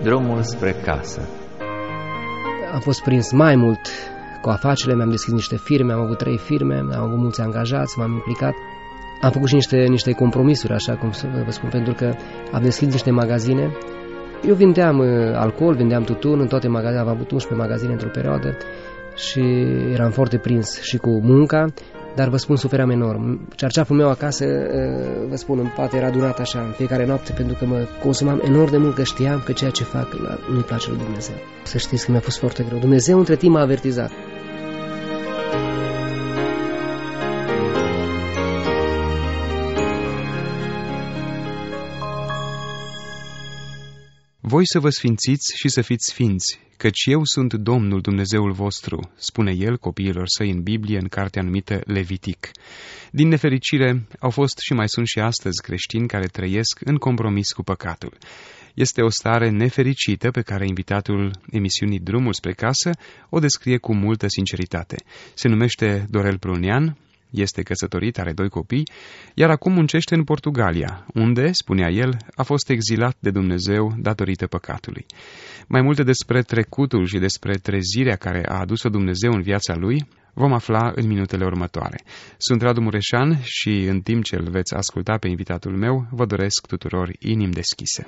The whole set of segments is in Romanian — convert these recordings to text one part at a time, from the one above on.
Drumul spre casă. Am fost prins mai mult cu afacerile, mi-am deschis niște firme, am avut 3 firme, am avut mulți angajați, m-am implicat. Am făcut și niște compromisuri, așa cum vă spun, pentru că am deschis niște magazine. Eu vindeam alcool, vindeam tutun în toate magazinele, am avut 11 magazine într-o perioadă și eram foarte prins și cu munca, dar vă spun, suferam enorm. Cearceaful meu acasă, vă spun, în pat era adunat așa în fiecare noapte, pentru că mă consumam enorm de mult, că știam că ceea ce fac nu-i place lui Dumnezeu. Să știți că mi-a fost foarte greu. Dumnezeu între timp m-a avertizat. Voi să vă sfințiți și să fiți sfinți, căci eu sunt Domnul Dumnezeul vostru, spune el copiilor săi în Biblie, în cartea numită Levitic. Din nefericire, au fost și mai sunt și astăzi creștini care trăiesc în compromis cu păcatul. Este o stare nefericită pe care invitatul emisiunii Drumul spre casă o descrie cu multă sinceritate. Se numește Dorel Prunean, este căsătorit, are 2 copii, iar acum muncește în Portugalia, unde, spunea el, a fost exilat de Dumnezeu datorită păcatului. Mai multe despre trecutul și despre trezirea care a adus-o Dumnezeu în viața lui vom afla în minutele următoare. Sunt Radu Mureșan și în timp ce îl veți asculta pe invitatul meu, vă doresc tuturor inimi deschise.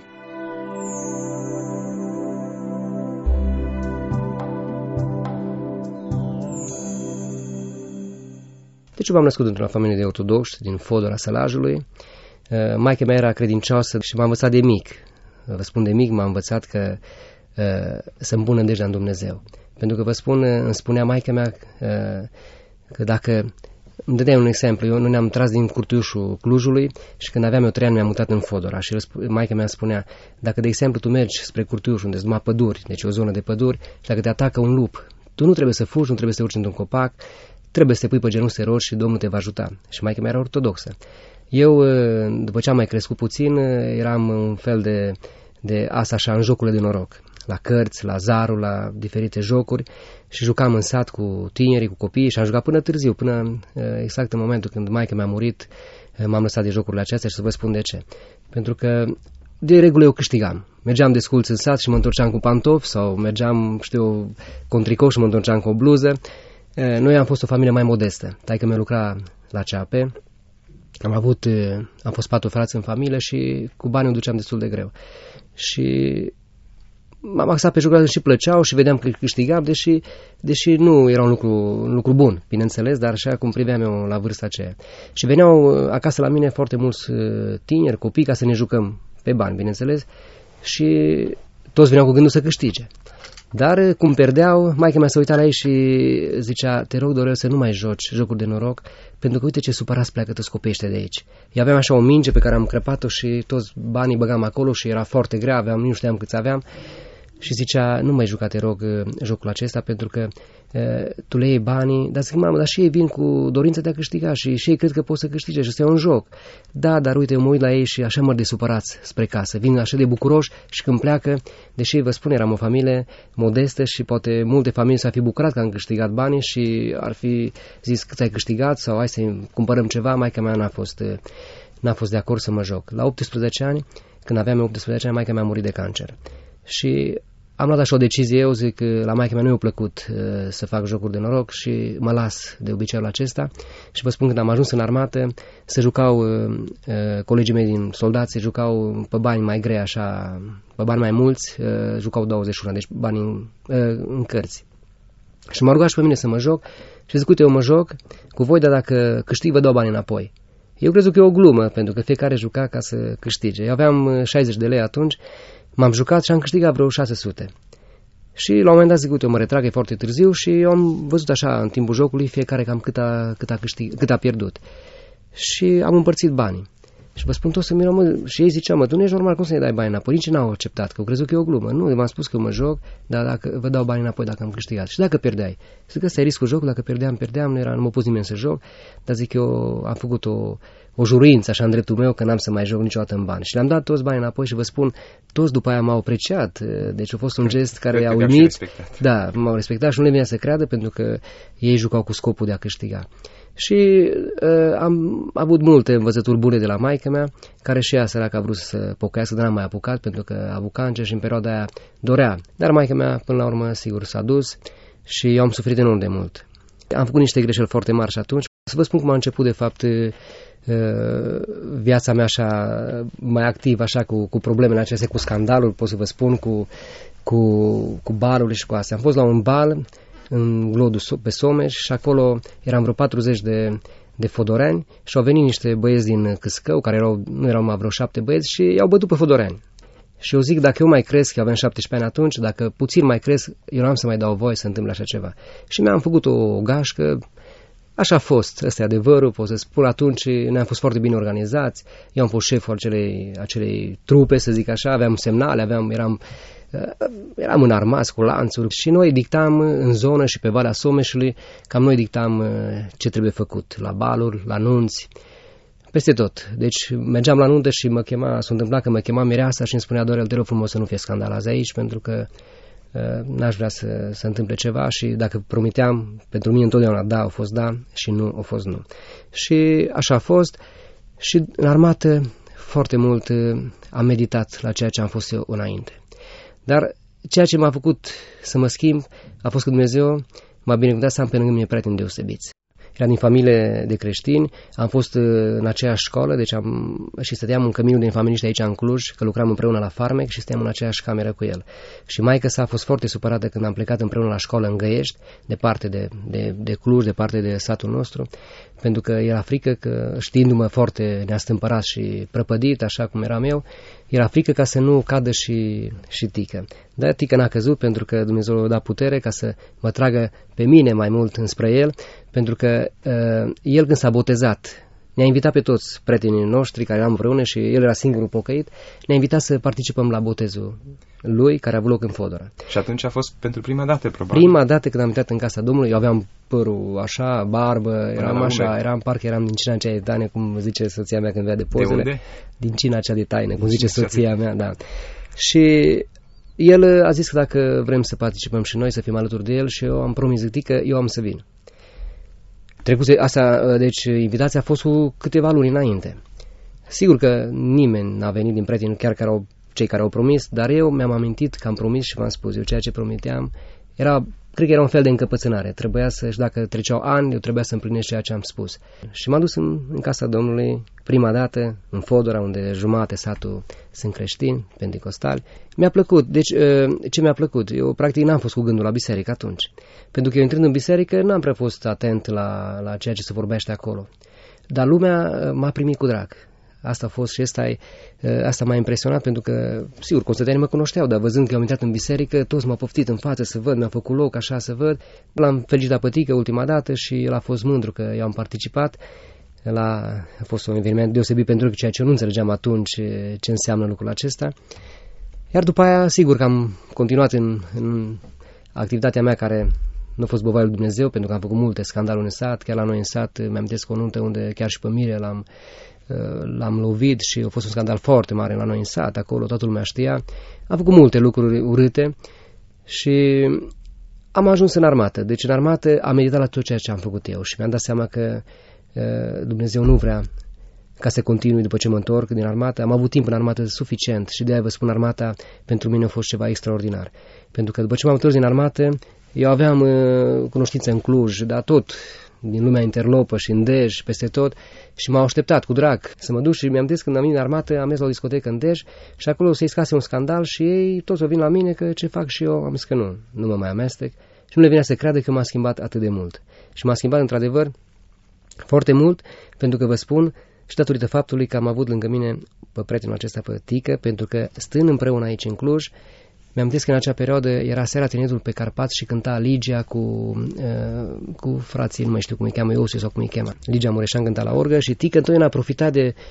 Deci eu m-am născut într-o familie de ortodoxi din Fodora Sălajului. Maica mea era credincioasă și m-a învățat de mic. Vă spun, de mic m-a învățat că să-mi pun nădejdea în Dumnezeu. Pentru că vă spun, îmi spunea maica mea că dacă îmi dădea un exemplu, eu nu ne-am tras din curtuiușul Clujului și când aveam eu 3 ani mi-am mutat în Fodora și maica mea spunea, dacă de exemplu tu mergi spre curtuiuș unde sunt numai păduri, deci o zonă de păduri, și dacă te atacă un lup, tu nu trebuie să fugi, nu trebuie să te urci într-un copac, trebuie să te pui pe genunchi să te rogi și Domnul te va ajuta. Și maica mea era ortodoxă. Eu, după ce am mai crescut puțin, eram un fel de as așa în jocurile de noroc. La cărți, la zarul, la diferite jocuri și jucam în sat cu tinerii, cu copiii și am jucat până târziu, până exact în momentul când maica mi-a murit, m-am lăsat de jocurile acestea și să vă spun de ce. Pentru că de regulă eu câștigam. Mergeam desculț în sat și mă întorceam cu pantofi sau mergeam, cu un tricou și mă întorceam cu o bluză. Noi am fost o familie mai modestă. Taică mi-a lucrat la ceape. Am fost 4 frați în familie și cu banii o duceam destul de greu. Și m-am axat pe jocurile și plăceau și vedeam că câștigam, deși nu era un lucru bun, bineînțeles, dar așa cum priveam eu la vârsta aceea. Și veneau acasă la mine foarte mulți tineri, copii, ca să ne jucăm pe bani, bineînțeles, și toți veneau cu gândul să câștige. Dar cum perdeau, maica mea se uita la ei și zicea, te rog, Dorel, să nu mai joci jocuri de noroc, pentru că uite ce supărați pleacă toți copiii ăștia de aici. Eu aveam așa o minge pe care am crăpat-o și toți banii băgam acolo și era foarte grea, nu știam câți aveam. Și zicea, nu mai juca, te rog, jocul acesta, pentru că tu le iei banii, dar zic, mamă, dar și ei vin cu dorința de a câștiga și ei cred că pot să câștige și ăsta e un joc. Da, dar uite, eu mă uit la ei și așa mă de supărați spre casă, vin așa de bucuroși și când pleacă, deși vă spun, eram o familie modestă și poate multe familii s-ar fi bucurat că am câștigat banii și ar fi zis cât ai câștigat sau hai să cumpărăm ceva, maica mea n-a fost de acord să mă joc. La 18 ani, când aveam 18 ani, maica mea a murit de cancer. Și am luat așa o decizie, eu zic, la maica mea nu i-a plăcut să fac jocuri de noroc și mă las de obiceiul acesta și vă spun, când am ajuns în armată, se jucau, colegii mei din soldați se jucau pe bani mai grei, așa, pe bani mai mulți, jucau 21, deci bani în cărți. Și m-a rugat și pe mine să mă joc și zic, uite, eu mă joc cu voi, dar dacă câștig vă dau bani înapoi. Eu crezut că e o glumă, pentru că fiecare juca ca să câștige. Eu aveam 60 de lei atunci. M-am jucat și am câștigat vreo 600. Și la un moment dat zic, uite, eu mă retrag, e foarte târziu și eu am văzut așa în timpul jocului fiecare cam cât a pierdut. Și am împărțit banii. Și vă spun tot să miră, și ei ziceau, mă, tu nu ești normal, cum să ne dai bani înapoi? Nici n-au acceptat, că au crezut că e o glumă. Nu, eu m-am spus că eu mă joc, dar dacă vă dau bani înapoi dacă am câștigat. Și dacă pierdeai? Zic că ăsta e riscul jocului, dacă pierdeam, nu mă pus nimeni să joc, dar zic eu am făcut o juruință așa în dreptul meu că n-am să mai joc niciodată în bani. Și le-am dat toți banii înapoi și vă spun, toți după aia m-au apreciat. Deci a fost un gest care i-a uimit. Da, m-au respectat și nu le venea să creadă pentru că ei jucau cu scopul de a câștiga. Și am avut multe învățături bune de la maică mea, care și ea săracă a vrut să pocăiască, dar n-am mai apucat, pentru că a avut cancer și în perioada aia dorea. Dar maică mea, până la urmă, sigur, s-a dus și eu am suferit enorm de mult. Am făcut niște greșeli foarte mari și atunci. Să vă spun cum a început, de fapt, viața mea așa mai activă, așa, cu problemele acestea, cu scandalul, pot să vă spun, cu balurile și cu astea. Am fost la un bal în Glodul pe Someș și acolo eram vreo 40 de fodoreni și au venit niște băieți din Căscău, care nu erau mai vreo 7 băieți, și i-au bătut pe fodoreni. Și eu zic, dacă eu mai cresc, eu aveam 17 ani atunci, dacă puțin mai cresc, eu n-am să mai dau voie să întâmple așa ceva. Și mi-am făcut o gașcă. Așa a fost, ăsta e adevărul, pot să spun. Atunci ne-am fost foarte bine organizați, eu am fost șeful acelei trupe, să zic așa, aveam semnale, eram înarmați cu lanțuri și noi dictam în zonă și pe Valea Someșului, cam noi dictam ce trebuie făcut, la baluri, la nunți, peste tot. Deci mergeam la nuntă și s-a întâmplat că mă chema mireasa și îmi spunea: Dorel, te rog frumos să nu fie scandal azi aici, pentru că n-aș vrea să se întâmple ceva. Și dacă promiteam, pentru mine întotdeauna da a fost da și nu a fost nu. Și așa a fost. Și în armată foarte mult am meditat la ceea ce am fost eu înainte. Dar ceea ce m-a făcut să mă schimb a fost că Dumnezeu m-a binecuvântat să am pe lângă mine prieteni deosebiți. Eram din familie de creștini, am fost în aceeași școală, și stăteam în căminul de infamiliști aici în Cluj, că lucram împreună la farmec și stăteam în aceeași cameră cu el. Și maică sa a fost foarte supărată când am plecat împreună la școală în Găiești, departe de Cluj, departe de satul nostru, pentru că era frică că, știindu-mă foarte neastâmpărat și prăpădit, așa cum eram eu, era frică ca să nu cadă și tică. Dar tică n-a căzut, pentru că Dumnezeu a dat putere ca să mă tragă pe mine mai mult înspre el, pentru că el, când s-a botezat, ne-a invitat pe toți prietenii noștri care eram împreună și el era singurul pocăit, ne-a invitat să participăm la botezul lui, care a avut loc în Fodora. Și atunci a fost pentru prima dată, probabil. Prima dată când am intrat în casa Domnului, eu aveam părul așa, barbă, parcă eram din cina aceea de taină, cum zice soția mea când vedea de pozele. De unde? Din cina aceea de taină, cum zice soția mea, da. Și el a zis că dacă vrem să participăm și noi, să fim alături de el, și eu am promis, zic, că eu am să vin. Deci invitația a fost cu câteva luni înainte. Sigur că nimeni n-a venit din prieteni, chiar cei care au promis, dar eu mi-am amintit că am promis și v-am spus. Eu ceea ce promiteam cred că era un fel de încăpățânare. Dacă treceau ani, eu trebuia să împlinesc ceea ce am spus. Și m-am dus în casa Domnului prima dată, în Fodora, unde jumate satul sunt creștini, pentecostali. Mi-a plăcut. Deci, ce mi-a plăcut? Eu, practic, n-am fost cu gândul la biserică atunci. Pentru că eu, intrând în biserică, n-am prea fost atent la ceea ce se vorbește acolo. Dar lumea m-a primit cu drag. Asta a fost și asta m-a impresionat, pentru că, sigur, constătenii mă cunoșteau, dar văzând că am intrat în biserică, toți m-au poftit în față să văd, mi-a făcut loc așa să văd. L-am felicitat pe tică ultima dată și el a fost mândru că eu am participat. A fost un eveniment deosebit pentru că ceea ce eu nu înțelegeam atunci ce înseamnă lucrul acesta. Iar după aia, sigur că am continuat în activitatea mea, care nu a fost băvaiul Dumnezeu, pentru că am făcut multe scandaluri în sat. Chiar la noi în sat, mi-am amintesc o nuntă unde chiar și pe mire l-am lovit și a fost un scandal foarte mare la noi în sat, acolo toată lumea știa. Am făcut multe lucruri urâte și am ajuns în armată. Deci în armată am meditat la tot ceea ce am făcut eu și mi-am dat seama că Dumnezeu nu vrea ca să continui după ce mă întorc din armată. Am avut timp în armată suficient și de-aia vă spun, armata pentru mine a fost ceva extraordinar. Pentru că după ce m-am întors din armată, eu aveam cunoștință în Cluj, dar tot din lumea interlopă și în Dej, peste tot, și m-au așteptat cu drag să mă duc și mi-am zis, când am venit în armată, am mers la o discotecă în Dej și acolo se iscase un scandal și ei toți o vin la mine că ce fac și eu. Am zis că nu mă mai amestec și nu le venea să creadă că m-a schimbat atât de mult. Și m-a schimbat într-adevăr foarte mult, pentru că vă spun, și datorită faptului că am avut lângă mine pe prietenul acesta, pe tică, pentru că stând împreună aici în Cluj, mi-am zis că în acea perioadă era seara tineretul pe Carpați și cânta Ligia cu frații, nu mai știu cum îi cheamă, Iosif sau cum îi cheamă. Ligia Mureșan cânta la orgă și tică întotdeauna a profitat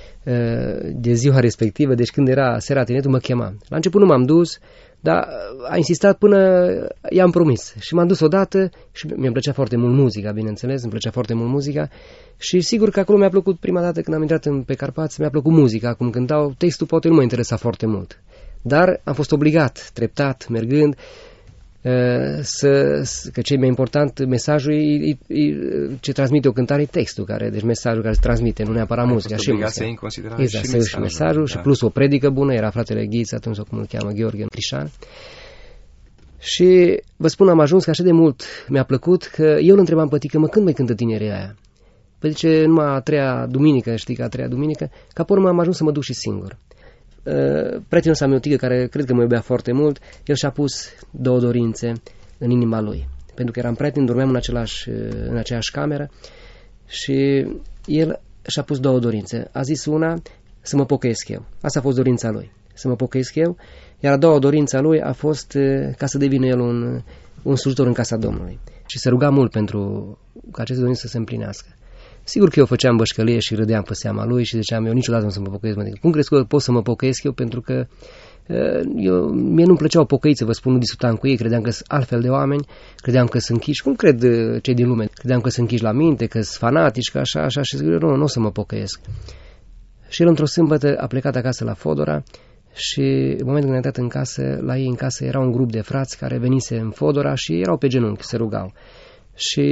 de ziua respectivă, deci când era seara tineretul mă chema. La început nu m-am dus, dar a insistat până i-am promis. Și m-am dus odată și mi-a plăcea foarte mult muzica, bineînțeles, îmi plăcea foarte mult muzica și sigur că acolo mi-a plăcut prima dată când am intrat pe Carpați, mi-a plăcut muzica, cum cântau, textul poate nu mă interesa foarte mult. Dar am fost obligat, treptat, mergând, că ce e mai important, mesajul ce transmite o cântare e textul, deci mesajul care se transmite, nu neapărat muzica. Și obligația în considerare exact, și mesajul și plus o predică bună, era fratele Ghiț, atunci cum îl cheamă, Gheorghe Crișan. Și vă spun, am ajuns că așa de mult mi-a plăcut că eu îl întrebam pe tică, când mai cântă tinerii aia? Păi zice, numai a treia duminică, știi că a treia duminică, ca pe urmă am ajuns să mă duc și singur. Prietenul ăsta meu, tică, care cred că mă iubea foarte mult, el și-a pus 2 dorințe în inima lui. Pentru că eram prieteni, dormeam în aceeași cameră și el și-a pus 2 dorințe. A zis una, să mă pocăiesc eu. Asta a fost dorința lui, să mă pocăiesc eu, iar a doua dorința lui a fost ca să devină el un slujitor în casa Domnului. Și se ruga mult pentru ca aceste dorințe să se împlinească. Sigur că eu făceam bășcălie și râdeam pe seama lui și ziceam, eu niciodată nu să mă pocăiesc. Cum crezi că pot să mă pocăiesc eu? Pentru că mie nu-mi plăceau pocăițe, vă spun, nu discutam cu ei, credeam că sunt altfel de oameni, credeam că sunt închiși, cum cred cei din lume, credeam că sunt închiși la minte, că sunt fanatici, că așa, și zic, nu o să mă pocăiesc. Și el într-o sâmbătă a plecat acasă la Fodora și în momentul când a intrat în casă, la ei în casă era un grup de frați care venise în Fodora și erau pe genunchi, se rugau. Și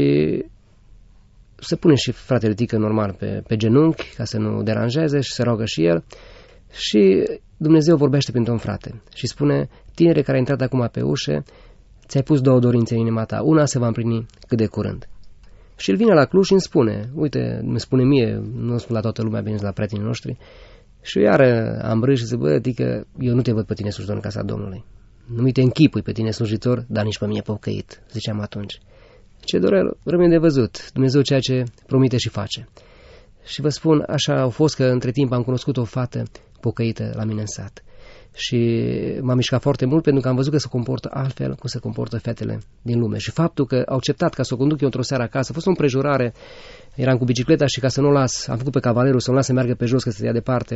se pune și fratele Tică normal pe genunchi ca să nu deranjeze și se roagă și el și Dumnezeu vorbește printr-un frate și spune, tinere care a intrat acum pe ușă, ți-ai pus 2 dorințe în inima ta, una se va împlini cât de curând. Și el vine la Cluj și îmi spune, uite, îmi spune mie, nu spun la toată lumea, bine la prietenii noștri, și eu iară am râs și zic, bă, Tică, eu nu te văd pe tine slujitor în casa Domnului, nu mi te închipui pe tine slujitor, dar nici pe mine pocăit, ziceam atunci. Ce Dorel, rămâne de văzut, Dumnezeu ceea ce promite și face. Și vă spun, așa au fost că între timp am cunoscut o fată pocăită la mine în sat. Și m-am mișcat foarte mult pentru că am văzut că se comportă altfel cum se comportă fetele din lume. Și faptul că au acceptat ca să o conduc eu într-o seară acasă, a fost o împrejurare, eram cu bicicleta și ca să nu o las, am făcut pe cavalerul să o las să meargă pe jos, că se dea departe,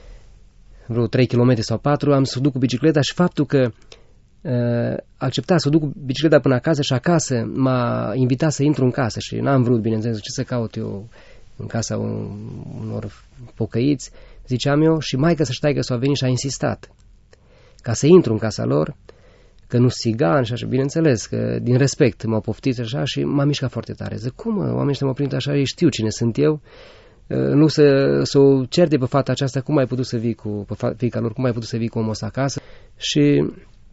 vreo 3 km sau 4, am să o duc cu bicicleta și faptul că accepta să o duc cu bicicleta până acasă și acasă m-a invitat să intru în casă și n-am vrut, bineînțeles, ce să caut eu în casa unor pocăiți, ziceam eu, și maică să ștai că s-a venit și a insistat ca să intru în casa lor, că nu sigan și așa, bineînțeles, că din respect m-au poftit așa și m-am mișcat foarte tare. Zic, cum oamenii ăștia m-au primit așa, ei știu cine sunt eu, nu să o certe pe fata aceasta, cum ai putut să vii pe fiica lor, cum ai putut să vii cu omul ăsta acasă. Și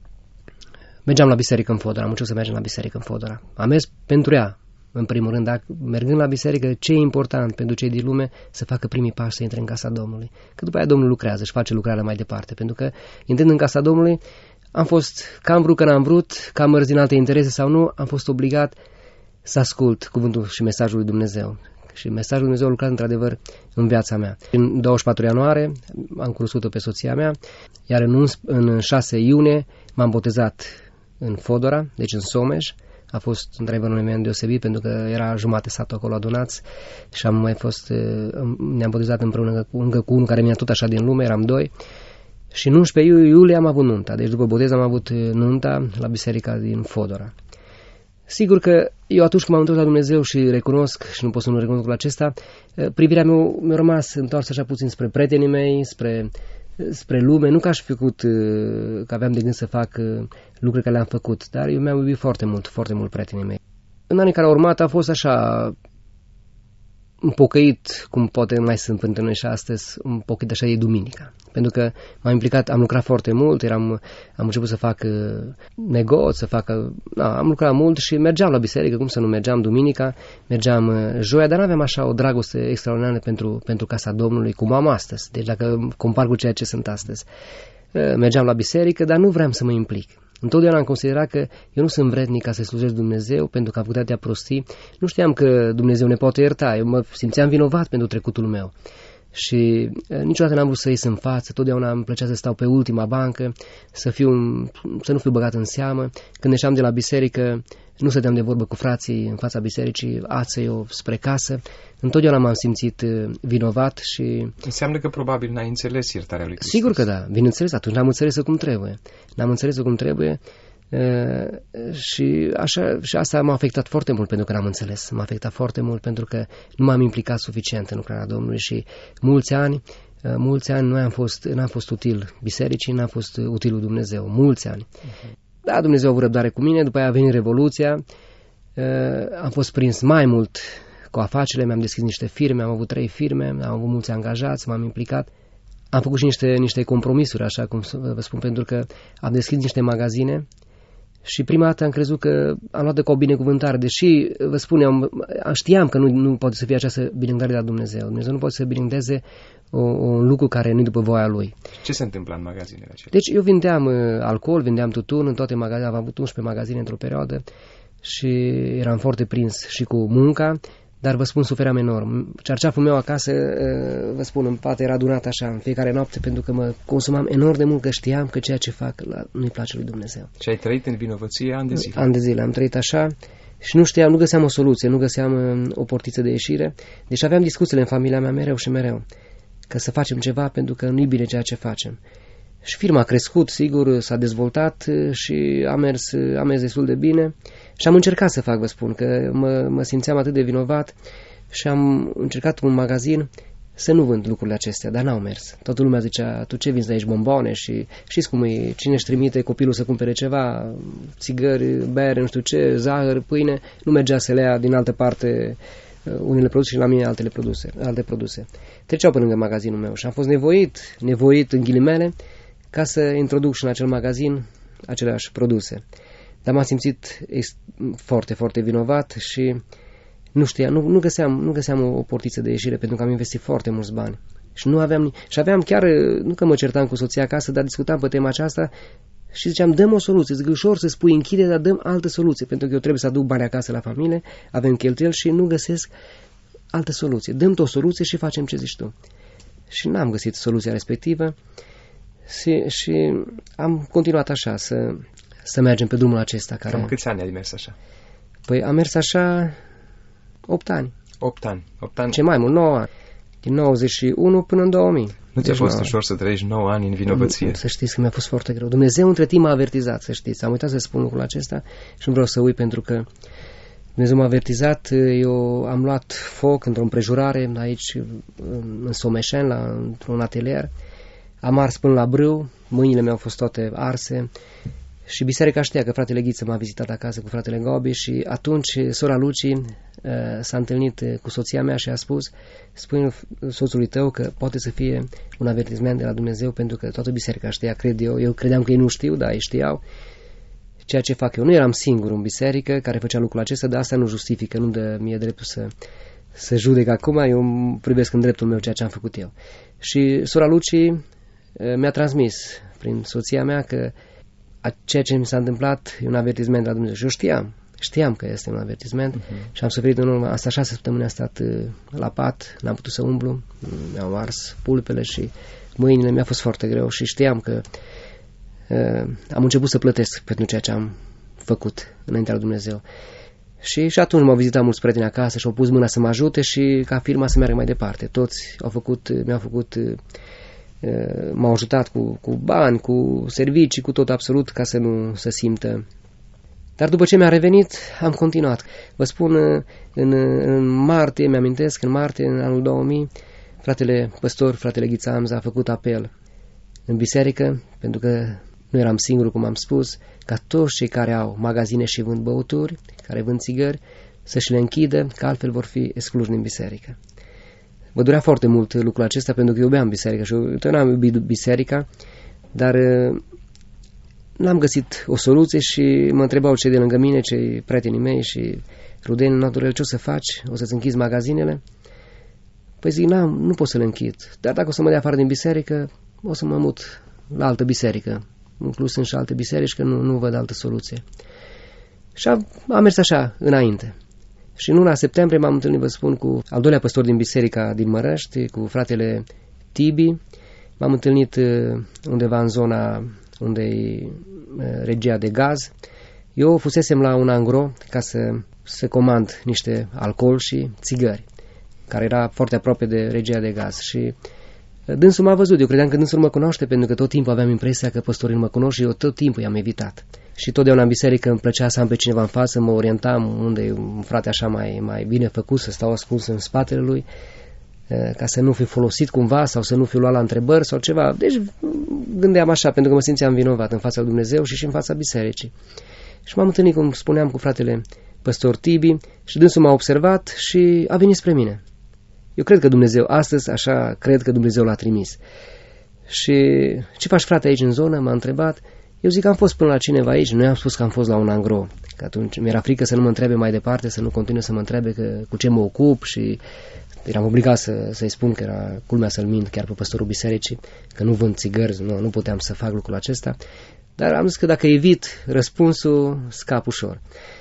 mergeam la biserică în Fodora, am început să mergem la biserică în Fodora. Am mers pentru ea, în primul rând, dar mergând la biserică, ce e important pentru cei din lume, să facă primii pași să intre în casa Domnului. Că după aia Domnul lucrează și face lucrarea mai departe, pentru că, intrând în casa Domnului, am fost, că am vrut, că n-am vrut, că am mers din alte interese sau nu, am fost obligat să ascult cuvântul și mesajul lui Dumnezeu. Și mesajul lui Dumnezeu a lucrat într-adevăr în viața mea. În 24 ianuarie am cunoscut-o pe soția mea, iar în 6 iunie m-am botezat în Fodora, deci în Someș. A fost într-adevăr un eveniment deosebit pentru că era jumate satul acolo adunați și ne-am botezat împreună cu unul care mi-a tot așa din lume, eram 2. Și în 11 iulie am avut nunta, deci după botez am avut nunta la biserica din Fodora. Sigur că eu atunci când m-am întors la Dumnezeu și recunosc, și nu pot să nu recunosc lucrul acesta, privirea mea mi-a rămas întoarsă așa puțin spre prietenii mei, spre lume, nu că aș fi făcut, că aveam de gând să fac lucruri care le-am făcut, dar eu mi-am iubit foarte mult prietenii mei. În anii care au urmat a fost așa împocăit, cum poate mai sunt pentru noi și astăzi, un pocăit așa de duminica. Pentru că m-am implicat, am lucrat foarte mult, am început să fac negoți, am lucrat mult și mergeam la biserică, cum să nu mergeam duminica, mergeam joia, dar n-aveam așa o dragoste extraordinară pentru casa Domnului, cum am astăzi. Deci dacă compar cu ceea ce sunt astăzi. Mergeam la biserică, dar nu vreau să mă implic. Întotdeauna am considerat că eu nu sunt vrednic ca să slujesc Dumnezeu pentru că am făcut atâtea prostii. Nu știam că Dumnezeu ne poate ierta. Eu mă simțeam vinovat pentru trecutul meu. Și niciodată n-am vrut să ies în față, totdeauna îmi plăcea să stau pe ultima bancă, să nu fiu băgat în seamă. Când ieșeam de la biserică, nu stăteam de vorbă cu frații în fața bisericii, ață eu spre casă. Întotdeauna m-am simțit vinovat și... Înseamnă că probabil n-ai înțeles iertarea lui Hristos. Sigur că da, bineînțeles, atunci n-am înțeles-o cum trebuie. Și asta m-a afectat foarte mult pentru că n-am înțeles. M-a afectat foarte mult pentru că nu m-am implicat suficient în lucrarea Domnului și mulți ani n-am fost util bisericii, n-am fost util lui Dumnezeu, mulți ani. Da, Dumnezeu a avut răbdare cu mine, după aia a venit Revoluția, am fost prins mai mult cu afacerile, mi-am deschis niște firme, am avut 3 firme, am avut mulți angajați, m-am implicat. Am făcut și niște compromisuri, așa cum vă spun, pentru că am deschis niște magazine și prima dată am crezut că am luat de ca o binecuvântare, deși, vă spun, știam că nu poate să fie această binecuvântare de la Dumnezeu. Dumnezeu nu poate să binecuvânteze un lucru care nu e după voia Lui. Ce se întâmplă în magazinele acelea? Deci eu vindeam alcool, vindeam tutun în toate magazinele, am avut 11 magazine într-o perioadă și eram foarte prins și cu munca, dar vă spun, sufeream enorm. Cearceaful meu acasă, vă spun, în pat era adunat așa în fiecare noapte, pentru că mă consumam enorm de mult, că știam că ceea ce fac nu-i place lui Dumnezeu. Și ai trăit în vinovăție ani de zile? Ani de zile am trăit așa și nu găseam o soluție, nu găseam o portiță de ieșire. Deci aveam discuțiile în familia mea mereu și mereu, că să facem ceva pentru că nu-i bine ceea ce facem. Și firma a crescut, sigur, s-a dezvoltat și a mers destul de bine. Și am încercat să fac, vă spun, că mă simțeam atât de vinovat și am încercat un magazin să nu vând lucrurile acestea, dar n-au mers. Toată lumea zicea, tu ce vinzi de aici, bomboane? Și știți cum e, cine își trimite copilul să cumpere ceva, țigări, bere, nu știu ce, zahăr, pâine, nu mergea să le ia din altă parte unele produse și la mine alte produse. Treceau pe lângă magazinul meu și am fost nevoit în ghilimele, ca să introduc și în acel magazin aceleași produse. Dar m-am simțit foarte, foarte vinovat și nu găseam o portiță de ieșire, pentru că am investit foarte mulți bani. Și aveam chiar, nu că mă certam cu soția acasă, dar discutam pe tema aceasta și ziceam, dăm o soluție, zic, ușor să spui închide, dar dăm altă soluție, pentru că eu trebuie să aduc bani acasă la familie, avem cheltuieli și nu găsesc altă soluție. Dăm-te o soluție și facem ce zici tu. Și n-am găsit soluția respectivă și am continuat așa, să mergem pe drumul acesta. Cam câți ani ai mers așa? Păi am mers așa 8 ani. 8 ani. Ce mai mult, 9 ani. Din 91 până în 2000. Nu ți-a fost ușor să trăiești 9 ani în vinovăție? Să știți că mi-a fost foarte greu. Dumnezeu între timp m-a avertizat, să știți. Am uitat să spun lucrul acesta și nu vreau să uit, pentru că Dumnezeu m-a avertizat. Eu am luat foc într-o împrejurare aici în Someșen, într-un atelier. Am ars până la brâu, mâinile mi-au fost toate arse și biserica știa că fratele Ghiță m-a vizitat acasă cu fratele Gobi și atunci sora Luci s-a întâlnit cu soția mea și a spus, spune soțului tău că poate să fie un avertisment de la Dumnezeu, pentru că toată biserica știa, cred eu credeam că ei nu știu, dar ei știau ceea ce fac eu. Nu eram singur în biserică care făcea lucrul acesta, dar asta nu justifică, nu dă mie dreptul să judec acum, eu privesc în dreptul meu ceea ce am făcut eu. Și sora Luci mi-a transmis prin soția mea că ceea ce mi s-a întâmplat e un avertisment de la Dumnezeu. Și eu știam că este un avertisment și am suferit în urmă. Asta 6 săptămâni am stat la pat, n-am putut să umblu, mi-au ars pulpele și mâinile, mi-a fost foarte greu și știam că am început să plătesc pentru ceea ce am făcut înaintea lui Dumnezeu. Și atunci m-au vizitat mulți prieteni acasă și au pus mâna să mă ajute și ca firma să meargă mai departe. Toți m-au ajutat cu bani, cu servicii, cu tot absolut, ca să nu se simtă. Dar după ce mi-a revenit, am continuat. Vă spun, în martie, mi-amintesc, în anul 2000, fratele păstor, fratele Ghiță Amza, a făcut apel în biserică, pentru că nu eram singur, cum am spus, ca toți cei care au magazine și vând băuturi, care vând țigări, să-și le închidă, că altfel vor fi excluși din biserică. Vă durea foarte mult lucrul acesta, pentru că iubeam biserica și eu n-am iubit biserica, dar n-am găsit o soluție și mă întrebau cei de lângă mine, cei prietenii mei și rudenii naturale, ce o să faci? O să-ți închizi magazinele? Păi zic, nu pot să le închid, dar dacă o să mă dea afară din biserică, o să mă mut la altă biserică. Inclus sunt și alte biserici, că nu văd altă soluție. Și am mers așa, înainte. Și în luna septembrie m-am întâlnit, vă spun, cu al doilea păstor din biserica din Mărăști, cu fratele Tibi. M-am întâlnit undeva în zona unde e regia de gaz. Eu fusesem la un angro ca să comand niște alcool și țigări, care era foarte aproape de regia de gaz. Și dânsul m-a văzut, eu credeam că dânsul mă cunoaște, pentru că tot timpul aveam impresia că păstorii mă cunosc și eu tot timpul i-am evitat. Și totdeauna în biserică îmi plăcea să am pe cineva în față, mă orientam unde e un frate așa mai bine făcut, să stau ascuns în spatele lui. ca să nu fi folosit cumva sau să nu fi luat la întrebări sau ceva. Deci gândeam așa, pentru că mă simțeam vinovat în fața lui Dumnezeu și în fața bisericii. Și m-am întâlnit, cum spuneam, cu fratele păstor Tibi și dânsul m-a observat și a venit spre mine. Eu cred că Dumnezeu, astăzi așa, cred că Dumnezeu l-a trimis. Și ce faci, frate, aici în zonă? M-a întrebat. Eu zic că am fost până la cineva aici, nu i-am spus că am fost la un angro, că atunci mi-era frică să nu mă întrebe mai departe, să nu continue să mă întrebe cu ce mă ocup și eram obligat să-i spun că era culmea să-l mint chiar pe păstorul bisericii, că nu vând țigări, nu puteam să fac lucrul acesta, dar am zis că dacă evit răspunsul, scap ușor.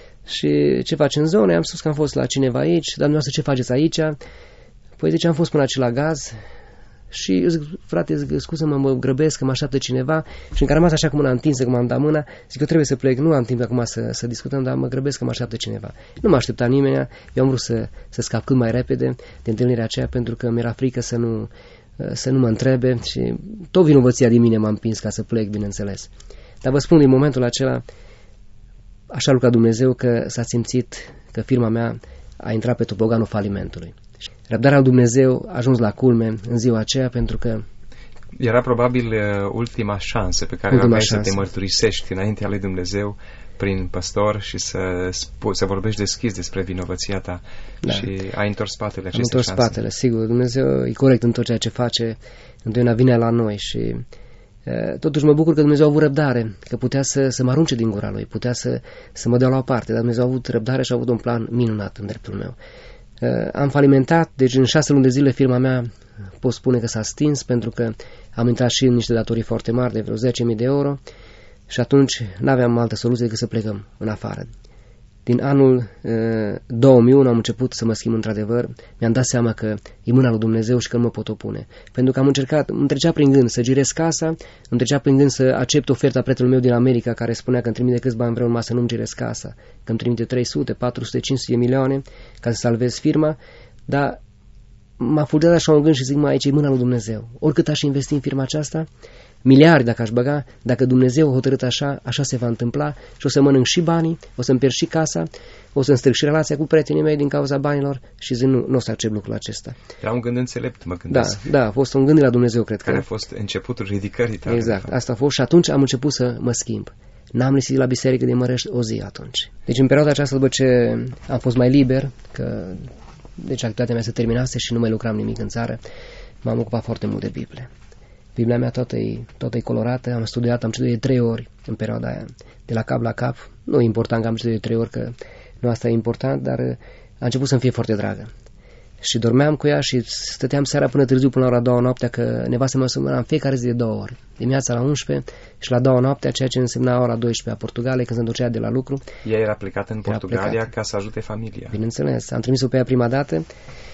Și ce faci în zonă? Am spus că am fost la cineva aici, dar dumneavoastră ce faceți aici? Păi zice, am fost până la gaz. Și eu zic, frate, scuză-mă, mă grăbesc că mă așteaptă cineva și încă am rămas așa cu mâna întinsă, cum am dat mâna, zic, eu trebuie să plec, nu am timp acum să discutăm, dar mă grăbesc că mă așteaptă cineva. Nu mă aștepta nimeni, eu am vrut să scap cât mai repede de întâlnirea aceea pentru că mi-era frică să nu mă întrebe și tot vinovăția din mine m-a împins ca să plec, bineînțeles. Dar vă spun, din momentul acela, așa lucra Dumnezeu că s-a simțit că firma mea a intrat pe topoganul falimentului. Răbdarea lui Dumnezeu a ajuns la culme în ziua aceea pentru că era probabil ultima șansă pe care aveai să te mărturisești înaintea lui Dumnezeu prin păstor și să vorbești deschis despre vinovăția ta. Da. Și ai întors spatele acestei șanse. Am întors spatele, sigur. Dumnezeu e corect în tot ceea ce face, întotdeauna vine la noi și totuși mă bucur că Dumnezeu a avut răbdare, că putea să mă arunce din gura Lui, putea să mă dea la o parte, dar Dumnezeu a avut răbdare și a avut un plan minunat în dreptul meu. Am falimentat, deci în 6 luni de zile firma mea pot spune că s-a stins pentru că am intrat și în niște datorii foarte mari de vreo 10.000 de euro și atunci n-aveam altă soluție decât să plecăm în afară. Din anul 2001 am început să mă schimb într-adevăr, mi-am dat seama că e mâna lui Dumnezeu și că nu mă pot opune. Pentru că am încercat, îmi trecea prin gând să girez casa, îmi trecea prin gând să accept oferta prietenului meu din America care spunea că îmi trimite câți bani vreau, numai să nu-mi girez casa, că îmi trimite 300, 400, 500 de milioane ca să salvez firma, dar m-a fulgerat așa un gând și zic, aici e mâna lui Dumnezeu. Oricât aș investi în firma aceasta, miliarde dacă aș băga, dacă Dumnezeu a hotărât așa, așa se va întâmpla și o să mănânc și banii, o să-mi pierd și casa, o să-mi stric și relația cu prietenii mei din cauza banilor și zic, nu o să accept lucrul acesta. Era un gând înțelept, mă gândesc. Da, a fost un gând de la Dumnezeu, cred că. Care a fost începutul ridicării tale. Exact, asta a fost și atunci am început să mă schimb. N-am lipsit la biserică de Mărești o zi atunci. Deci în perioada aceasta, după ce am fost mai liber, că deci activitatea mea se terminase și nu mai lucram nimic în țară, m-am ocupat foarte mult de Biblie. Biblia mea toată e colorată, am studiat, am citit de 3 ori în perioada aia, de la cap la cap. Nu e important că am citit de 3 ori, că nu asta e important, dar a început să-mi fie foarte dragă. Și dormeam cu ea și stăteam seara până târziu, până la ora 2 noaptea, că nevastă mă sună în fiecare zi de 2 ori. Dimineața la 11 și la 2 noaptea, ceea ce însemna ora 12 a Portugalia, când se întorcea de la lucru. Ea era plecată în Portugalia ca să ajute familia. Bineînțeles, am trimis-o pe ea prima dată.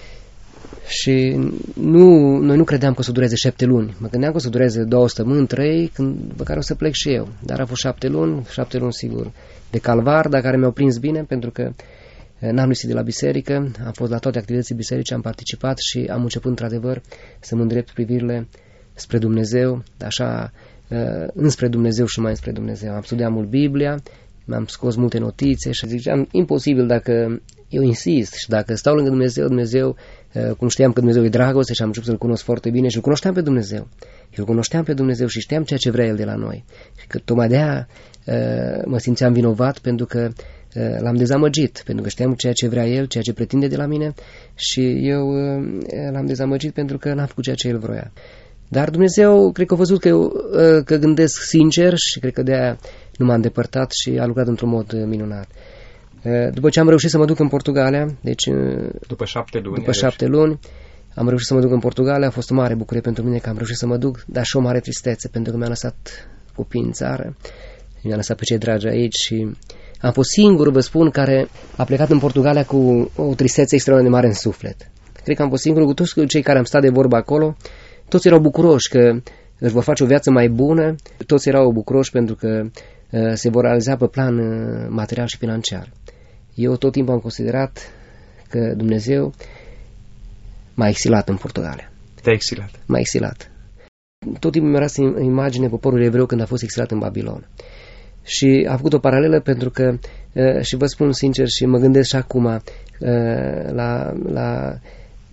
Și noi nu credeam că o să dureze 7 luni. Mă gândeam că o să dureze 2 săptămâni, 3, după care o să plec și eu. Dar a fost 7 luni sigur, de calvar, dar care mi-au prins bine, pentru că n-am lipsit de la biserică, am fost la toate activitățile biserice, am participat și am început într-adevăr să mă îndrept privirile spre Dumnezeu, așa, înspre Dumnezeu și mai înspre Dumnezeu. Am studiat mult Biblia, mi-am scos multe notițe și ziceam, imposibil dacă eu insist și dacă stau lângă Dumnezeu, cum știam că Dumnezeu e dragoste și am început să-L cunosc foarte bine și îl cunoșteam pe Dumnezeu. Eu cunoșteam pe Dumnezeu și știam ceea ce vrea El de la noi. Și că tocmai de-aia mă simțeam vinovat pentru că l-am dezamăgit, pentru că știam ceea ce vrea El, ceea ce pretinde de la mine și eu l-am dezamăgit pentru că n-am făcut ceea ce El vroia. Dar Dumnezeu, cred că a văzut că gândesc sincer și cred că de-aia nu m-a îndepărtat și a lucrat într-un mod minunat. După ce am reușit să mă duc în Portugalia, deci după 7 luni, am reușit să mă duc în Portugalia, a fost o mare bucurie pentru mine că am reușit să mă duc, dar și o mare tristețe, pentru că mi-a lăsat copiii în țară, mi-a lăsat pe cei dragi aici și am fost singurul, vă spun, care a plecat în Portugalia cu o tristețe extraordinar de mare în suflet. Cred că am fost singurul cu toți cei care am stat de vorbă acolo, toți erau bucuroși că își vor face o viață mai bună, toți erau bucuroși pentru că se vor realiza pe plan material și financiar. Eu tot timpul am considerat că Dumnezeu m-a exilat în Portugalia. Te-a exilat? M-a exilat. Tot timpul mi-a ras în imagine poporul evreu când a fost exilat în Babilon. Și a făcut o paralelă pentru că, și vă spun sincer și mă gândesc și acum la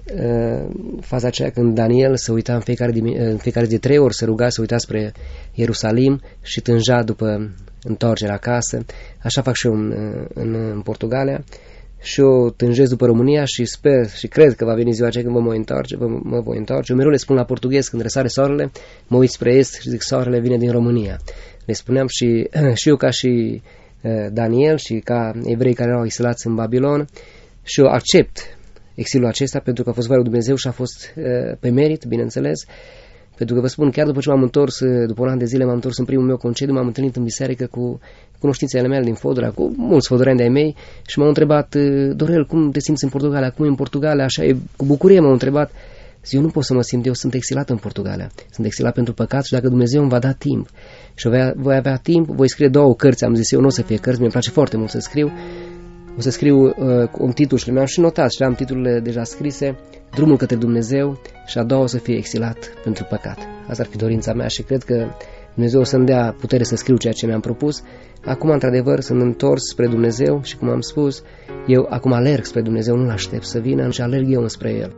faza aceea când Daniel se uita în fiecare de 3 ori, se ruga, se uita spre Ierusalim și tânja după întoarcerea acasă. Așa fac și eu în Portugalia. Și eu tânjesc după România și sper și cred că va veni ziua aceea când mă voi întoarce. Eu mereu le spun la portughez, când răsare soarele, mă uit spre est și zic soarele vine din România. Le spuneam și eu ca și Daniel și ca evrei care erau exilați în Babilon, și eu accept exilul acesta pentru că a fost voia lui Dumnezeu și a fost pe merit, bineînțeles. Pentru că vă spun, chiar după ce m-am întors, după un an de zile m-am întors în primul meu concediu, m-am întâlnit în biserică cu cunoștințele mele din Fodora, cu mulți fodoreni de-ai mei și m-au întrebat: Dorel, cum te simți în Portugalia? Cum e în Portugalia? Așa e, cu bucurie m-au întrebat. Eu nu pot să mă simt, eu sunt exilat în Portugalia. Sunt exilat pentru păcat și dacă Dumnezeu îmi va da timp și voi avea timp, voi scrie 2 cărți, am zis eu, nu o să fie cărți, mi-e place foarte mult să scriu. O să scriu un titlu și le-am și notat și le-am titlurile deja scrise: Drumul către Dumnezeu, și a doua o să fie Exilat pentru păcat. Asta ar fi dorința mea și cred că Dumnezeu o să-mi dea putere să scriu ceea ce mi-am propus. Acum, într-adevăr, sunt întors spre Dumnezeu și, cum am spus, eu acum alerg spre Dumnezeu, nu-L aștept să vină și alerg eu înspre El.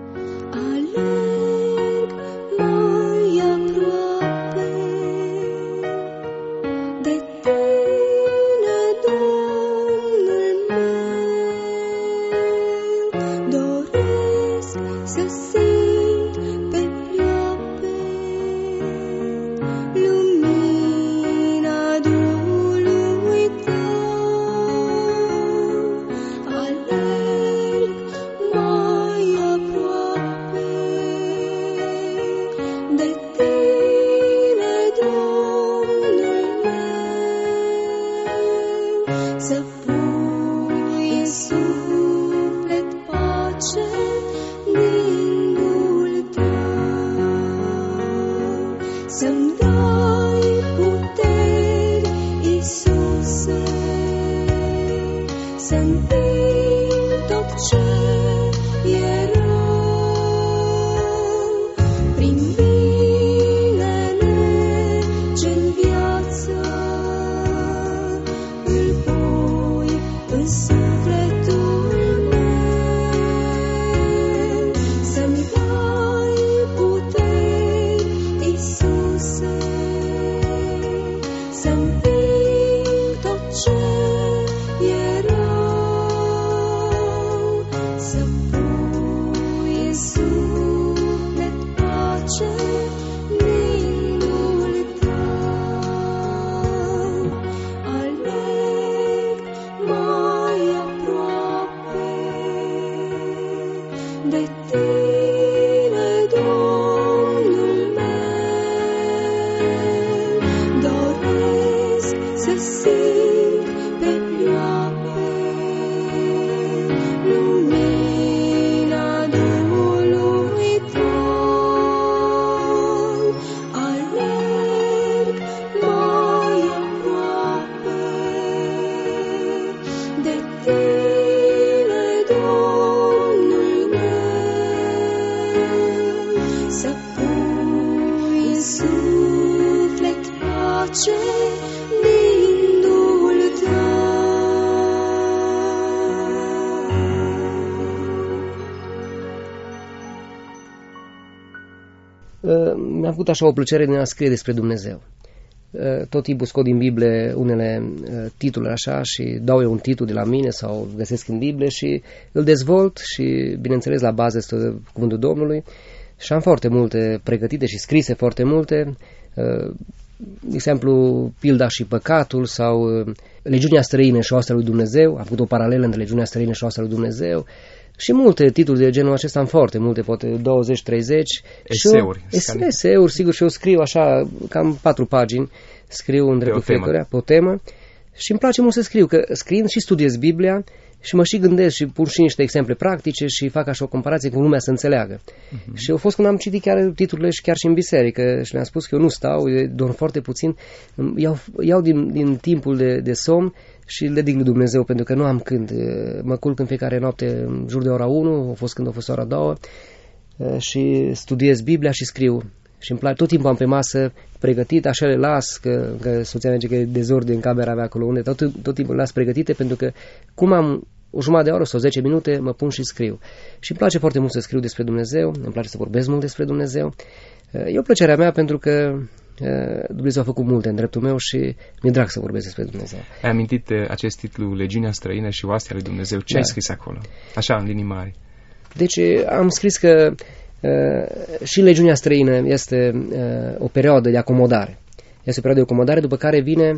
Mi-am făcut așa o plăcere din a scrie despre Dumnezeu. Tot timpul scot din Biblie unele titluri așa și dau eu un titlu de la mine sau găsesc în Biblie și îl dezvolt și, bineînțeles, la bază este cuvântul Domnului și am foarte multe pregătite și scrise foarte multe, de exemplu, Pilda și păcatul sau Legiunea străină și oastea lui Dumnezeu. Am făcut o paralelă între Legiunea străină și oastea lui Dumnezeu. Și multe titluri de genul acesta am foarte multe, poate 20-30. Eseuri. Eseuri, sigur, și eu scriu așa, cam 4 pagini, scriu în dreptul fiecăruia, pe o temă. Și îmi place mult să scriu, că scriind și studiez Biblia și mă și gândesc și pun și niște exemple practice și fac așa o comparație cu lumea să înțeleagă. Și au fost când am citit chiar titlurile și chiar și în biserică și le-am spus că eu nu stau, eu dorm foarte puțin, iau din timpul de somn și le dic lui Dumnezeu, pentru că nu am când. Mă culc în fiecare noapte în jur de ora 1, a fost ora 2 și studiez Biblia și scriu. Și îmi place, tot timpul am pe masă pregătit, așa le las, că soția merge că e dezordine în camera mea acolo unde, tot timpul le las pregătite, pentru că cum am o jumătate de oră sau 10 minute mă pun și scriu. Și îmi place foarte mult să scriu despre Dumnezeu, îmi place să vorbesc mult despre Dumnezeu. E o plăcere a mea pentru că Dumnezeu a făcut multe în dreptul meu și mi-e drag să vorbesc despre Dumnezeu. Ai amintit acest titlu, Legiunea străină și Oastea lui Dumnezeu. Ce ai scris acolo? Așa, în linii mari. Deci am scris că și Legiunea străină este o perioadă de acomodare. Este o perioadă de acomodare, după care vine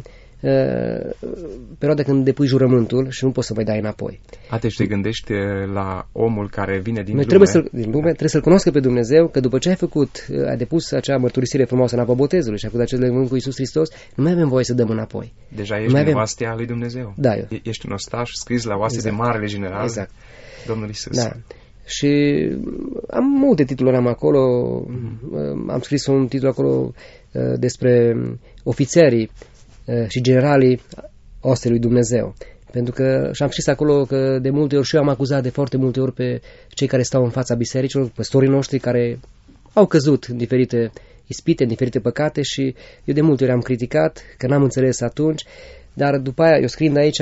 perioada când depui jurământul și nu poți să mai dai înapoi. Deci te gândești la omul care vine din lume. Trebuie să-L cunoască pe Dumnezeu, că după ce ai depus acea mărturisire frumoasă în apă botezului și ai făcut acest legământ cu Iisus Hristos, nu mai avem voie să dăm înapoi. Deja ești în oastea lui Dumnezeu. Da, ești un ostaș scris la oastea de Marele General, Domnul Iisus. Da. Și am multe titluri acolo. Am scris un titlu acolo despre ofițerii și generalii oastei lui Dumnezeu. Pentru că și-am scris acolo că de multe ori și eu am acuzat de foarte multe ori pe cei care stau în fața bisericilor, păstorii noștri care au căzut în diferite ispite, în diferite păcate și eu de multe ori am criticat că n-am înțeles atunci, dar după aia, eu scriind aici,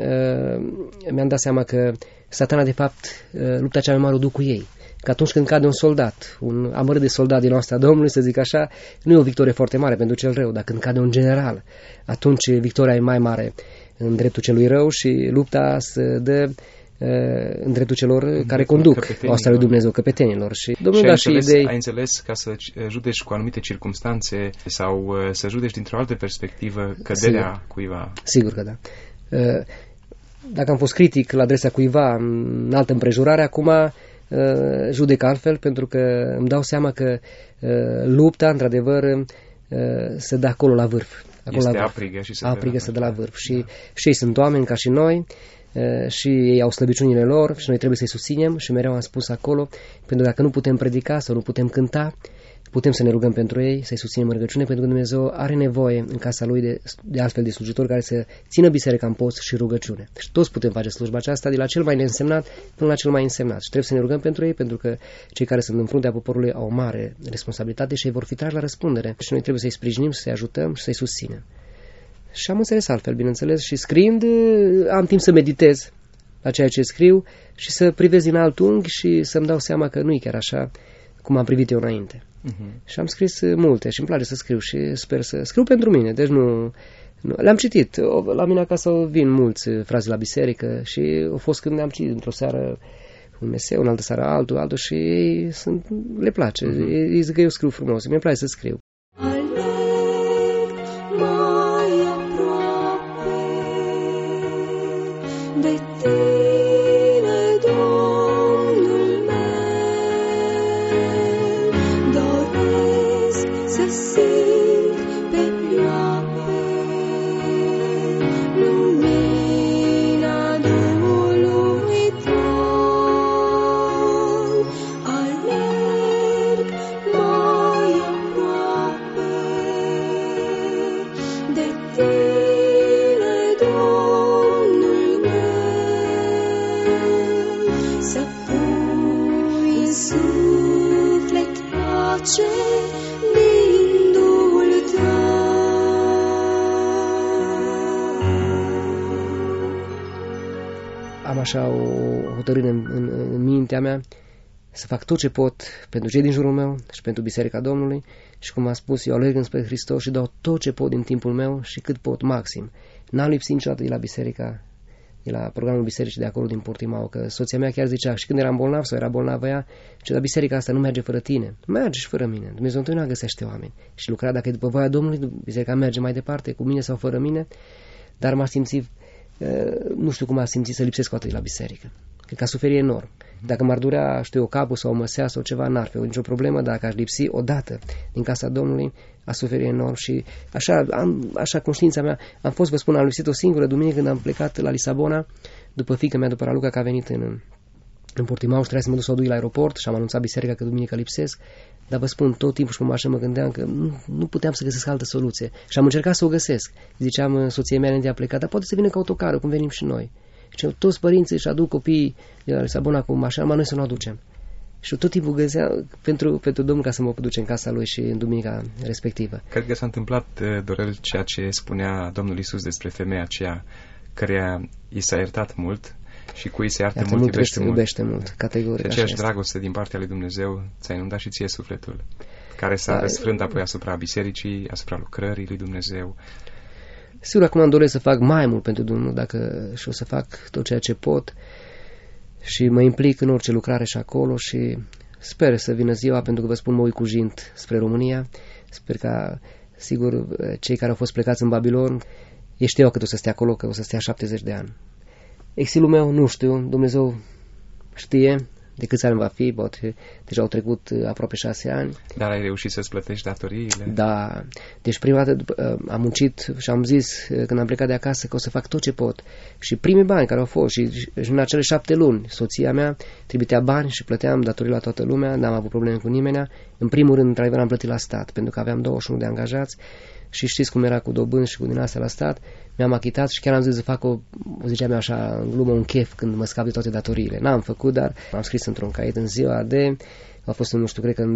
mi-am dat seama că Satana de fapt lupta cea mai mare o duc cu ei. Că atunci când cade un soldat, un amărât de soldat din oastea Domnului, să zic așa, nu e o victorie foarte mare pentru cel rău, dar când cade un general, atunci victoria e mai mare în dreptul celui rău și lupta se dă în dreptul celor care conduc oastea lui Dumnezeu, căpetenilor. Și Domnul da și idei. Ai înțeles ca să judeci cu anumite circumstanțe sau să judeci dintr-o altă perspectivă căderea cuiva? Sigur că da. Dacă am fost critic la adresa cuiva în altă împrejurare, acum judec altfel, pentru că îmi dau seama că lupta, într-adevăr, se dă acolo la vârf. Acolo este aprigă și se dă la vârf. Și ei sunt oameni ca și noi și ei au slăbiciunile lor și noi trebuie să-i susținem și mereu am spus acolo, pentru că dacă nu putem predica sau nu putem cânta, putem să ne rugăm pentru ei, să-i susținem în rugăciune, pentru că Dumnezeu are nevoie în casa Lui de altfel de slujitori care să țină biserica în post și rugăciune. Și toți putem face slujba aceasta, de la cel mai neînsemnat până la cel mai însemnat. Și trebuie să ne rugăm pentru ei, pentru că cei care sunt în fruntea poporului au o mare responsabilitate și ei vor fi trași la răspundere. Și noi trebuie să-i sprijinim, să-i ajutăm și să-i susținem. Și am înțeles altfel, bineînțeles, și scriind am timp să meditez la ceea ce scriu și să privez din alt unghi și să-mi dau seama că nu e chiar așa cum am privit eu înainte. Și am scris multe și îmi place să scriu și sper să scriu pentru mine. Deci nu le-am citit. La mine acasă vin mulți fraze la biserică și au fost când le-am citit într-o seară un meseu, în altă seară altul și ei le place. Ei zic că eu scriu frumos. Mi-e place să scriu. Am așa o hotărâre în mintea mea să fac tot ce pot pentru cei din jurul meu și pentru Biserica Domnului și cum am spus, eu alerg înspre Hristos și dau tot ce pot din timpul meu și cât pot, maxim. N-am lipsit niciodată de la biserica, de la programul bisericii de acolo din Portimao, că soția mea chiar zicea și când eram bolnav sau era bolnavă ea, că biserica asta nu merge fără tine, merge și fără mine. Dumnezeu întotdeauna găsește oameni și lucra, dacă e după voia Domnului, biserica merge mai departe, cu mine sau fără mine, dar m-a simțit, nu știu cum a simțit să lipsesc o dată de la biserică. Cred că a suferit enorm. Dacă m-ar durea, știu eu, capul sau o măsea sau ceva, n-ar fi nicio problemă, dacă aș lipsi odată din casa Domnului, a suferit enorm și așa conștiința mea, am fost, vă spun, am lipsit o singură duminică când am plecat la Lisabona, după fiica mea, după Raluca, că a venit în Portimao și trebuia să mă duc să o duc la aeroport și am anunțat biserica că duminică lipsesc, dar vă spun, tot timpul și pe mașină mă gândeam că nu puteam să găsesc altă soluție și am încercat să o găsesc. Ziceam soției mele înainte de a pleca, dar poate să vină cu autocarul, cum venim și noi. Și toți părinții își aduc copiii de la Lisabona cu mașina, numai noi să nu aducem. Și tot timpul găseam pentru Domnul ca să mă duce în casa lui și în duminica respectivă. Cred că s-a întâmplat, Dorel, ceea ce spunea Domnul Iisus despre femeia aceea căreia i s-a iertat mult Și cui se iartă mult, iubește mult. Categoric. Aceeași dragoste din partea lui Dumnezeu ți-a inundat și ție sufletul, care s-a răsfrânt apoi asupra bisericii, asupra lucrării lui Dumnezeu. Sigur, acum îmi doresc să fac mai mult pentru Dumnezeu, dacă și o să fac tot ceea ce pot și mă implic în orice lucrare și acolo și sper să vină ziua, pentru că vă spun, mă uit cu jint spre România. Sper ca, sigur, cei care au fost plecați în Babilon, ei știau că o să stea acolo, că o să stea 70 de ani. Exilul meu, nu știu, Dumnezeu știe de câți ani va fi, poate deja au trecut aproape 6 ani. Dar ai reușit să-ți plătești datoriile? Da, deci prima dată am muncit și am zis când am plecat de acasă că o să fac tot ce pot. Și primii bani care au fost și în acele 7 luni, soția mea trimitea bani și plăteam datorii la toată lumea, n-am avut probleme cu nimeni. În primul rând, într-adevăr, am plătit la stat, pentru că aveam 21 de angajați și știți cum era cu dobânzi și cu din astea la stat. Mi-am achitat și chiar am zis să fac ziceam așa, în glumă, un chef când mă scap de toate datoriile. N-am făcut, dar am scris într-un caiet în ziua de, a fost, nu știu, cred că în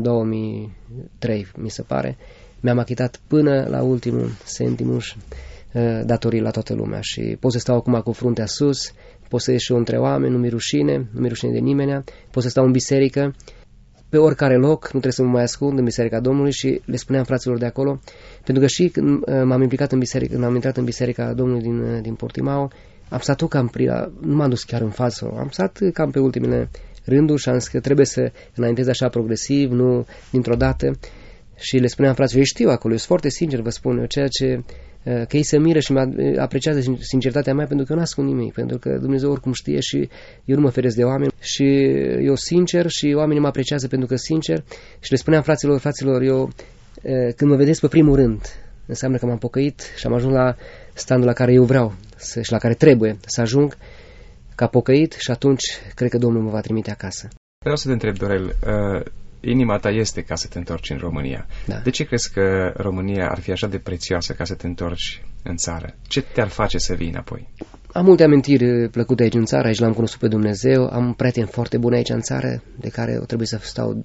2003, mi se pare, mi-am achitat până la ultimul centimuș datorii la toată lumea și pot să stau acum cu fruntea sus, pot să ieși între oameni, nu mi rușine de nimeni, pot să stau în biserică, pe oricare loc, nu trebuie să mă mai ascund în Biserica Domnului și le spuneam fraților de acolo, pentru că și când m-am implicat în biserică, când am intrat în Biserica Domnului din Portimao, am stat nu m-am dus chiar în față, am stat cam pe ultimele rânduri și am zis că trebuie să înaintez așa progresiv, nu dintr-o dată, și le spuneam fraților, eu știu acolo, eu sunt foarte sincer, vă spun eu, ceea ce că ei se miră și mă apreciază sinceritatea mea, pentru că eu n-ascund nimic, pentru că Dumnezeu oricum știe și eu nu mă feresc de oameni și eu sincer și oamenii mă apreciază pentru că sincer și le spuneam fraților, eu când mă vedeți pe primul rând, înseamnă că m-am pocăit și am ajuns la standul la care eu vreau și la care trebuie să ajung ca pocăit și atunci cred că Domnul mă va trimite acasă. Vreau să te întreb, Dorel, inima ta este ca să te întorci în România. Da. De ce crezi că România ar fi așa de prețioasă ca să te întorci în țară? Ce te-ar face să vii înapoi? Am multe amintiri plăcute aici în țară, aici l-am cunoscut pe Dumnezeu, am prieteni foarte buni aici în țară, de care o trebuie să stau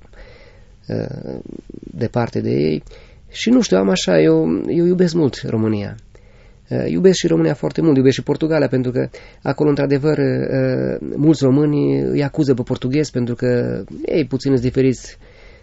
departe de ei și nu știu, am așa, eu iubesc mult România. Iubesc și România foarte mult, iubesc și Portugalia, pentru că acolo, într-adevăr, mulți români îi acuză pe portughezi pentru că ei puțin sunt diferiți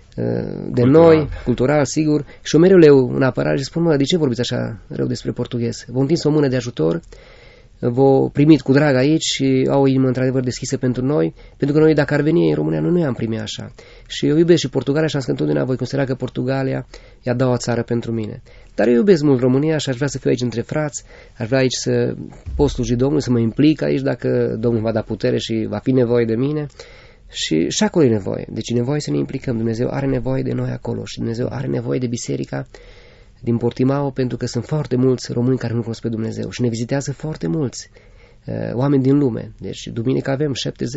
de noi, cultural, sigur, și eu mereu le iau în apărare și spun, de ce vorbiți așa rău despre portughezi? V-au întins o mână de ajutor, v-au primit cu drag aici și au o inimă într-adevăr deschisă pentru noi, pentru că noi, dacă ar veni în România, noi nu i-am primit așa. Și eu iubesc și Portugalia și am zis că întotdeauna voi considera că Portugalia e a doua țară pentru mine. Dar eu iubesc mult România și aș vrea să fiu aici între frați, aș vrea aici să pot sluji Domnului, să mă implic aici dacă Domnul va da putere și va fi nevoie de mine. Și acolo e nevoie. Deci e nevoie să ne implicăm. Dumnezeu are nevoie de noi acolo și Dumnezeu are nevoie de biserica din Portimao, pentru că sunt foarte mulți români care nu cunosc pe Dumnezeu și ne vizitează foarte mulți oameni din lume. Deci duminică avem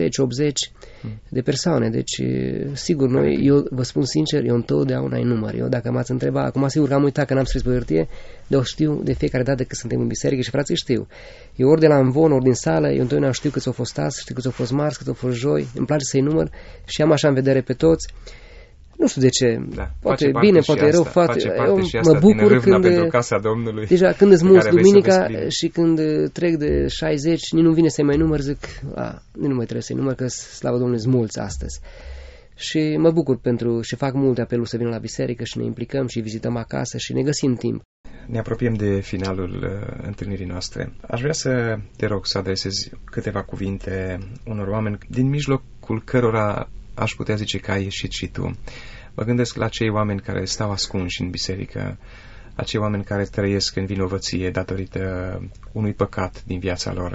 70-80 de persoane. Deci sigur, eu vă spun sincer, eu întotdeauna în număr. Eu dacă m-ați întrebat, acum sigur că am uitat că n-am scris pe hârtie, dar știu de fiecare dată că suntem în biserică și frații știu. Eu ori de la învon, ori din sală, eu întotdeauna știu câți au fost azi, știu câți au fost marți, câți au fost joi, îmi place să-i număr și am așa în vedere pe toți. Nu știu de ce, da, poate bine, poate rău, eu mă bucur când, pentru casa Domnului, deja când îți mulți duminica și când trec de 60, nici nu vine să-i mai număr, zic, nu mai trebuie să-i număr, că slavă Domnului sunt mulți astăzi. Și mă bucur și fac multe apeluri să vină la biserică și ne implicăm și vizităm acasă și ne găsim timp. Ne apropiem de finalul întâlnirii noastre. Aș vrea să te rog să adresezi câteva cuvinte unor oameni din mijlocul cărora aș putea zice că ai ieșit și tu. Mă gândesc la cei oameni care stau ascunși în biserică, acei oameni care trăiesc în vinovăție datorită unui păcat din viața lor.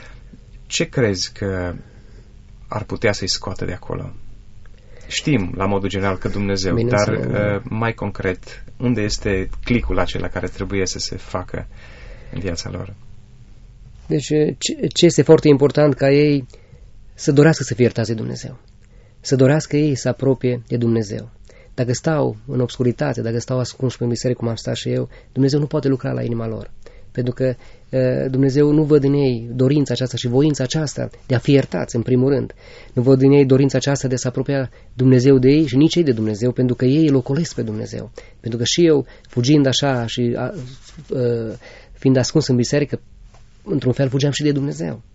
Ce crezi că ar putea să-i scoată de acolo? Știm, la modul general, că Dumnezeu, dar mai concret, unde este clicul acela care trebuie să se facă în viața lor? Deci, ce este foarte important ca ei să dorească să fie iertați de Dumnezeu. Să dorească ei să apropie de Dumnezeu. Dacă stau în obscuritate, dacă stau ascunși pe biserică, cum am stat și eu, Dumnezeu nu poate lucra la inima lor. Pentru că Dumnezeu nu văd în ei dorința aceasta și voința aceasta de a fi iertați, în primul rând. Nu văd în ei dorința aceasta de a se apropia Dumnezeu de ei și nici ei de Dumnezeu, pentru că ei îl ocolesc pe Dumnezeu. Pentru că și eu, fugind așa și fiind ascuns în biserică, într-un fel fugeam și de Dumnezeu.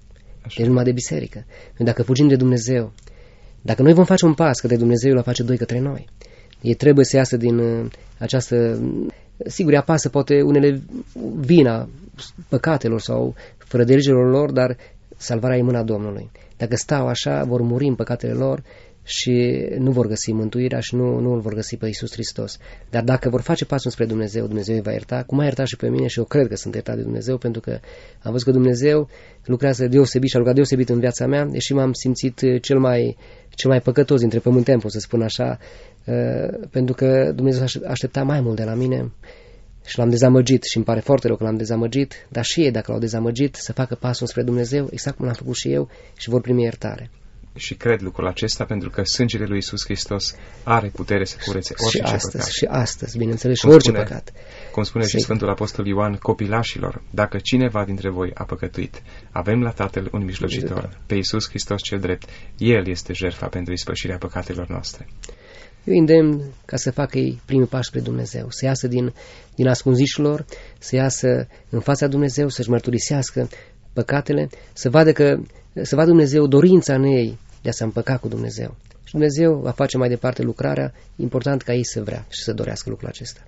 Deci numai de biserică. Noi dacă fugim de Dumnezeu, dacă noi vom face un pas către Dumnezeu, El va face doi către noi. Ei trebuie să iasă din această... Sigur, îi apasă poate unele vina păcatelor sau fără de legilor lor, dar salvarea e în mâna Domnului. Dacă stau așa, vor muri în păcatele lor și nu vor găsi mântuirea și nu îl vor găsi pe Iisus Hristos. Dar dacă vor face pasul spre Dumnezeu, Dumnezeu îi va ierta, cum a iertat și pe mine și eu cred că sunt iertat de Dumnezeu, pentru că am văzut că Dumnezeu lucrează deosebit și a lucrat deosebit în viața mea, deși m-am simțit cel mai păcătos dintre pământeni, pot să spun așa, pentru că Dumnezeu aștepta mai mult de la mine și l-am dezamăgit și îmi pare foarte rău că l-am dezamăgit, dar și ei, dacă l-au dezamăgit, să facă pasul spre Dumnezeu, exact cum l-am făcut și eu, și vor primi iertare. Și cred lucrul acesta pentru că sângele lui Iisus Hristos are putere să curețe orice păcat. Și astăzi, bineînțeles, și orice păcat. Cum spune și Sfântul Apostol Ioan, copilașilor, dacă cineva dintre voi a păcătuit, avem la Tatăl un mijlocitor, pe Iisus Hristos cel drept. El este jertfa pentru ispășirea păcatelor noastre. Eu îndemn ca să facă ei primul pas spre Dumnezeu, să iasă din ascunzișul lor, să iasă în fața Dumnezeu, să-și mărturisească păcatele, să vadă Dumnezeu dorința în ei de a se împăca cu Dumnezeu. Și Dumnezeu va face mai departe lucrarea, important ca ei să vrea și să dorească lucrul acesta.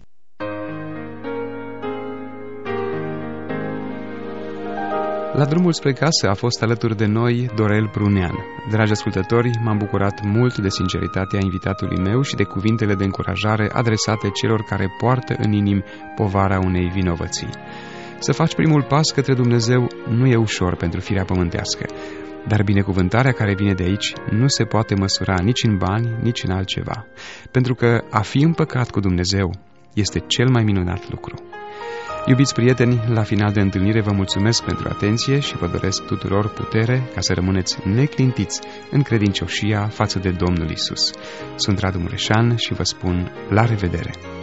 La drumul spre casă a fost alături de noi Dorel Prunean. Dragi ascultători, m-am bucurat mult de sinceritatea invitatului meu și de cuvintele de încurajare adresate celor care poartă în inimi povara unei vinovății. Să faci primul pas către Dumnezeu nu e ușor pentru firea pământească, dar binecuvântarea care vine de aici nu se poate măsura nici în bani, nici în altceva, pentru că a fi împăcat cu Dumnezeu este cel mai minunat lucru. Iubiți prieteni, la final de întâlnire vă mulțumesc pentru atenție și vă doresc tuturor putere ca să rămâneți neclintiți în credincioșia față de Domnul Isus. Sunt Radu Mureșan și vă spun la revedere!